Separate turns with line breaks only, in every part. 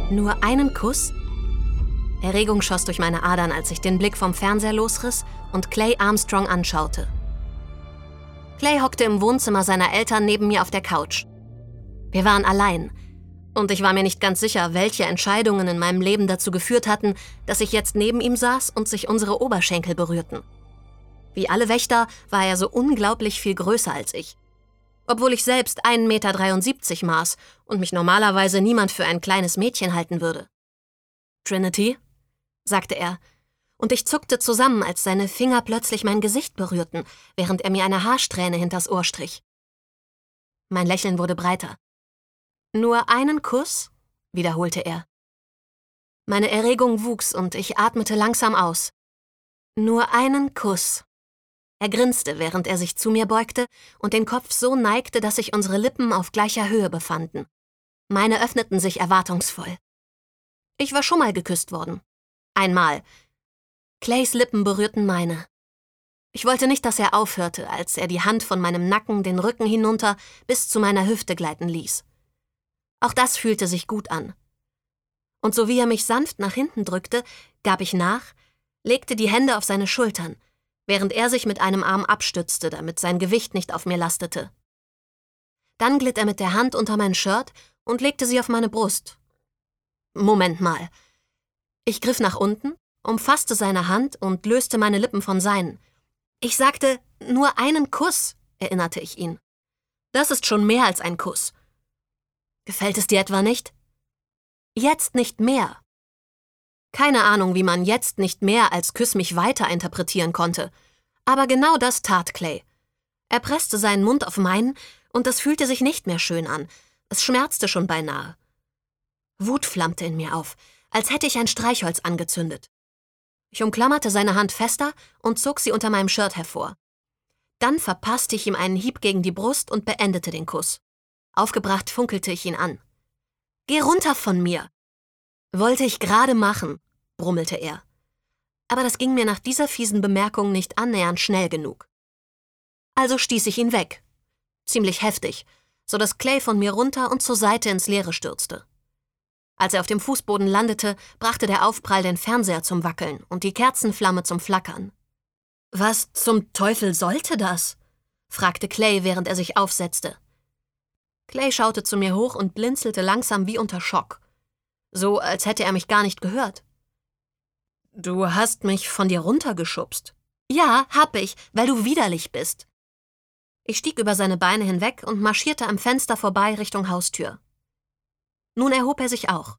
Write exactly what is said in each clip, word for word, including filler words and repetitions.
Nur einen Kuss? Erregung schoss durch meine Adern, als ich den Blick vom Fernseher losriss und Clay Armstrong anschaute. Clay hockte im Wohnzimmer seiner Eltern neben mir auf der Couch. Wir waren allein. Und ich war mir nicht ganz sicher, welche Entscheidungen in meinem Leben dazu geführt hatten, dass ich jetzt neben ihm saß und sich unsere Oberschenkel berührten. Wie alle Wächter war er so unglaublich viel größer als ich. Obwohl ich selbst ein Meter dreiundsiebzig maß und mich normalerweise niemand für ein kleines Mädchen halten würde. »Trinity«, sagte er, und ich zuckte zusammen, als seine Finger plötzlich mein Gesicht berührten, während er mir eine Haarsträhne hinters Ohr strich. Mein Lächeln wurde breiter. »Nur einen Kuss?«, wiederholte er. Meine Erregung wuchs und ich atmete langsam aus. »Nur einen Kuss.« Er grinste, während er sich zu mir beugte und den Kopf so neigte, dass sich unsere Lippen auf gleicher Höhe befanden. Meine öffneten sich erwartungsvoll. Ich war schon mal geküsst worden. Einmal. Clays Lippen berührten meine. Ich wollte nicht, dass er aufhörte, als er die Hand von meinem Nacken den Rücken hinunter bis zu meiner Hüfte gleiten ließ. Auch das fühlte sich gut an. Und so wie er mich sanft nach hinten drückte, gab ich nach, legte die Hände auf seine Schultern, während er sich mit einem Arm abstützte, damit sein Gewicht nicht auf mir lastete. Dann glitt er mit der Hand unter mein Shirt und legte sie auf meine Brust. Moment mal. Ich griff nach unten, umfasste seine Hand und löste meine Lippen von seinen. Ich sagte, nur einen Kuss, erinnerte ich ihn. Das ist schon mehr als ein Kuss. Gefällt es dir etwa nicht? Jetzt nicht mehr. Keine Ahnung, wie man jetzt nicht mehr als Küss mich weiter interpretieren konnte. Aber genau das tat Clay. Er presste seinen Mund auf meinen und das fühlte sich nicht mehr schön an. Es schmerzte schon beinahe. Wut flammte in mir auf, als hätte ich ein Streichholz angezündet. Ich umklammerte seine Hand fester und zog sie unter meinem Shirt hervor. Dann verpasste ich ihm einen Hieb gegen die Brust und beendete den Kuss. Aufgebracht funkelte ich ihn an. »Geh runter von mir!« »Wollte ich gerade machen«, brummelte er. Aber das ging mir nach dieser fiesen Bemerkung nicht annähernd schnell genug. Also stieß ich ihn weg. Ziemlich heftig, so dass Clay von mir runter und zur Seite ins Leere stürzte. Als er auf dem Fußboden landete, brachte der Aufprall den Fernseher zum Wackeln und die Kerzenflamme zum Flackern. »Was zum Teufel sollte das?« fragte Clay, während er sich aufsetzte. Clay schaute zu mir hoch und blinzelte langsam wie unter Schock. So, als hätte er mich gar nicht gehört. »Du hast mich von dir runtergeschubst.« »Ja, hab ich, weil du widerlich bist.« Ich stieg über seine Beine hinweg und marschierte am Fenster vorbei Richtung Haustür. Nun erhob er sich auch.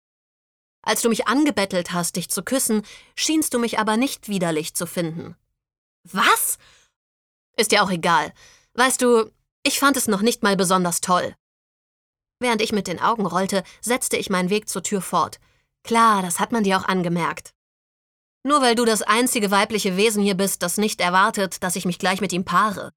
»Als du mich angebettelt hast, dich zu küssen, schienst du mich aber nicht widerlich zu finden.« »Was?« »Ist ja auch egal. Weißt du, ich fand es noch nicht mal besonders toll.« Während ich mit den Augen rollte, setzte ich meinen Weg zur Tür fort. »Klar, das hat man dir auch angemerkt. Nur weil du das einzige weibliche Wesen hier bist, das nicht erwartet, dass ich mich gleich mit ihm paare.«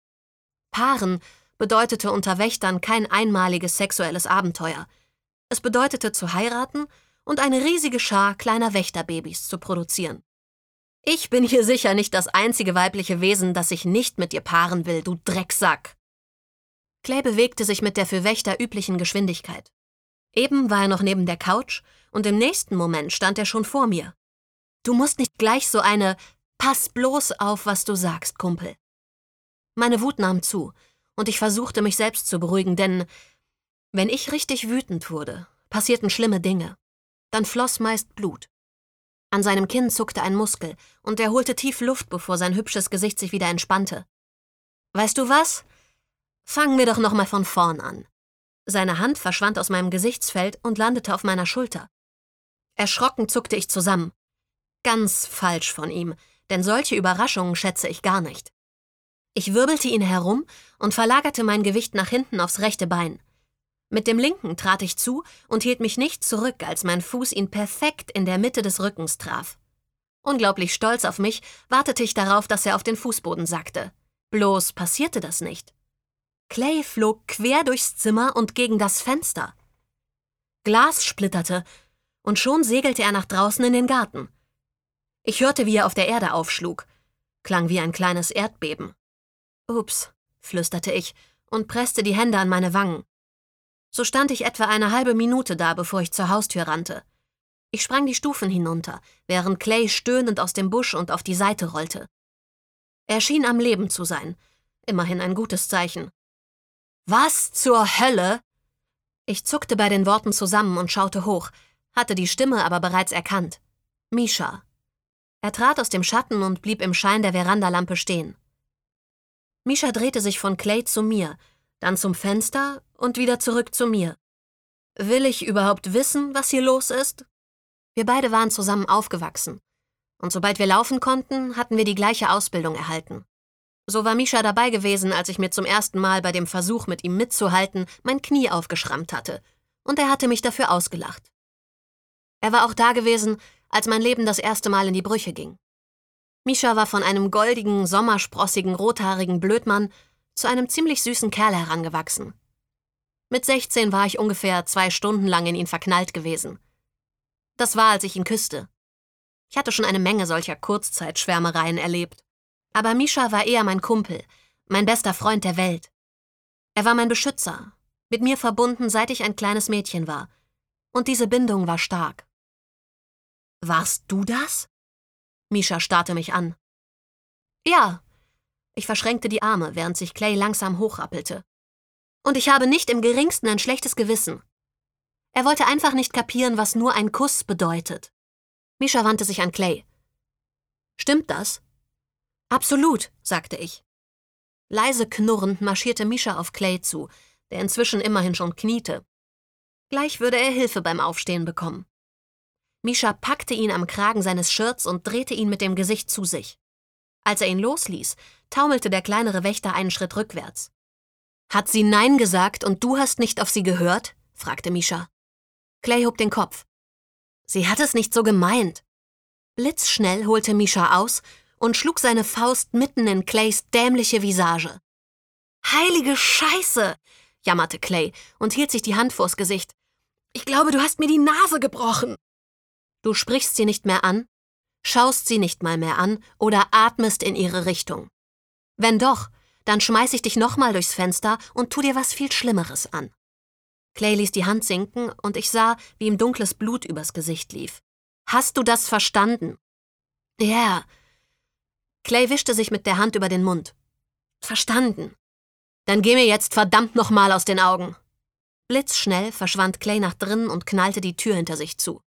Paaren bedeutete unter Wächtern kein einmaliges sexuelles Abenteuer. Es bedeutete zu heiraten und eine riesige Schar kleiner Wächterbabys zu produzieren. Ich bin hier sicher nicht das einzige weibliche Wesen, das sich nicht mit dir paaren will, du Drecksack. Clay bewegte sich mit der für Wächter üblichen Geschwindigkeit. Eben war er noch neben der Couch und im nächsten Moment stand er schon vor mir. Du musst nicht gleich so eine »Pass bloß auf, was du sagst, Kumpel.« Meine Wut nahm zu und ich versuchte, mich selbst zu beruhigen, denn wenn ich richtig wütend wurde, passierten schlimme Dinge. Dann floss meist Blut. An seinem Kinn zuckte ein Muskel und er holte tief Luft, bevor sein hübsches Gesicht sich wieder entspannte. »Weißt du was? Fangen wir doch noch mal von vorn an.« Seine Hand verschwand aus meinem Gesichtsfeld und landete auf meiner Schulter. Erschrocken zuckte ich zusammen. Ganz falsch von ihm, denn solche Überraschungen schätze ich gar nicht. Ich wirbelte ihn herum und verlagerte mein Gewicht nach hinten aufs rechte Bein. Mit dem linken trat ich zu und hielt mich nicht zurück, als mein Fuß ihn perfekt in der Mitte des Rückens traf. Unglaublich stolz auf mich wartete ich darauf, dass er auf den Fußboden sackte. Bloß passierte das nicht. Clay flog quer durchs Zimmer und gegen das Fenster. Glas splitterte und schon segelte er nach draußen in den Garten. Ich hörte, wie er auf der Erde aufschlug. Klang wie ein kleines Erdbeben. »Ups«, flüsterte ich und presste die Hände an meine Wangen. So stand ich etwa eine halbe Minute da, bevor ich zur Haustür rannte. Ich sprang die Stufen hinunter, während Clay stöhnend aus dem Busch und auf die Seite rollte. Er schien am Leben zu sein. Immerhin ein gutes Zeichen. »Was zur Hölle?« Ich zuckte bei den Worten zusammen und schaute hoch, hatte die Stimme aber bereits erkannt. Misha. Er trat aus dem Schatten und blieb im Schein der Verandalampe stehen. Misha drehte sich von Clay zu mir, dann zum Fenster und wieder zurück zu mir. »Will ich überhaupt wissen, was hier los ist?« Wir beide waren zusammen aufgewachsen. Und sobald wir laufen konnten, hatten wir die gleiche Ausbildung erhalten. So war Misha dabei gewesen, als ich mir zum ersten Mal bei dem Versuch, mit ihm mitzuhalten, mein Knie aufgeschrammt hatte. Und er hatte mich dafür ausgelacht. Er war auch da gewesen, als mein Leben das erste Mal in die Brüche ging. Misha war von einem goldigen, sommersprossigen, rothaarigen Blödmann zu einem ziemlich süßen Kerl herangewachsen. Mit sechzehn war ich ungefähr zwei Stunden lang in ihn verknallt gewesen. Das war, als ich ihn küsste. Ich hatte schon eine Menge solcher Kurzzeitschwärmereien erlebt. Aber Misha war eher mein Kumpel, mein bester Freund der Welt. Er war mein Beschützer, mit mir verbunden, seit ich ein kleines Mädchen war. Und diese Bindung war stark. »Warst du das?« Misha starrte mich an. »Ja.« Ich verschränkte die Arme, während sich Clay langsam hochrappelte. »Und ich habe nicht im geringsten ein schlechtes Gewissen.« Er wollte einfach nicht kapieren, was nur ein Kuss bedeutet. Misha wandte sich an Clay. »Stimmt das?« »Absolut«, sagte ich. Leise knurrend marschierte Misha auf Clay zu, der inzwischen immerhin schon kniete. Gleich würde er Hilfe beim Aufstehen bekommen. Misha packte ihn am Kragen seines Shirts und drehte ihn mit dem Gesicht zu sich. Als er ihn losließ, taumelte der kleinere Wächter einen Schritt rückwärts. »Hat sie Nein gesagt und du hast nicht auf sie gehört?« fragte Misha. Clay hob den Kopf. »Sie hat es nicht so gemeint.« Blitzschnell holte Misha aus und schlug seine Faust mitten in Clays dämliche Visage. »Heilige Scheiße«, jammerte Clay und hielt sich die Hand vors Gesicht. »Ich glaube, du hast mir die Nase gebrochen.« »Du sprichst sie nicht mehr an, schaust sie nicht mal mehr an oder atmest in ihre Richtung. Wenn doch, dann schmeiß ich dich nochmal durchs Fenster und tu dir was viel Schlimmeres an.« Clay ließ die Hand sinken und ich sah, wie ihm dunkles Blut übers Gesicht lief. »Hast du das verstanden?« »Ja.« Yeah. Clay wischte sich mit der Hand über den Mund. »Verstanden. Dann geh mir jetzt verdammt nochmal aus den Augen.« Blitzschnell verschwand Clay nach drinnen und knallte die Tür hinter sich zu.